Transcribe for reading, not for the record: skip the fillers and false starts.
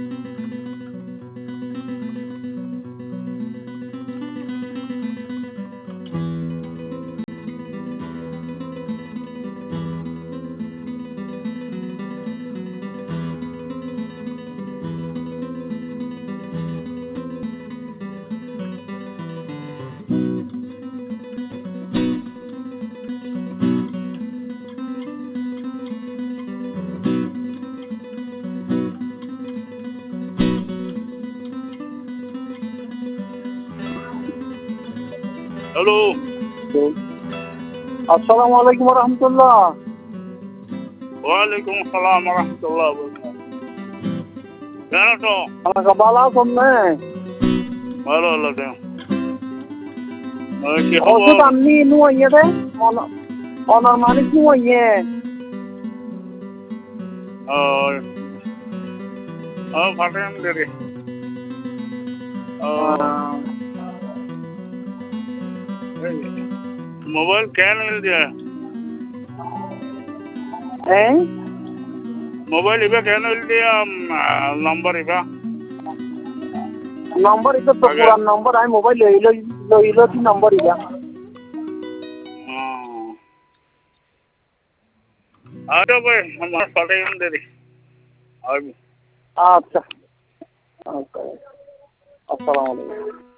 Hello, আসসালামু আলাইকুম রহমতুল্লাহ। ওয়ালাইকুম আসসালাম রহমতুল্লাহ। কেন তো আমাকে ভালো আছেন না? ভালো লাগে কি ওষুধ খবর? আপনি নুয়ে দে অনার মালিক নুয়ে ফাটেন দেরি মোবাইল কেন মিল দিয়া মোবাইল ইবা কেন মিল দিয়া নম্বর ইবা নম্বর এটা তো পুরান নম্বর আমি মোবাইল লইলো কি নম্বর ইয়া আরে ভাই আমার ফাটেন দেরি আচ্ছা আচ্ছা আসসালামু আলাইকুম।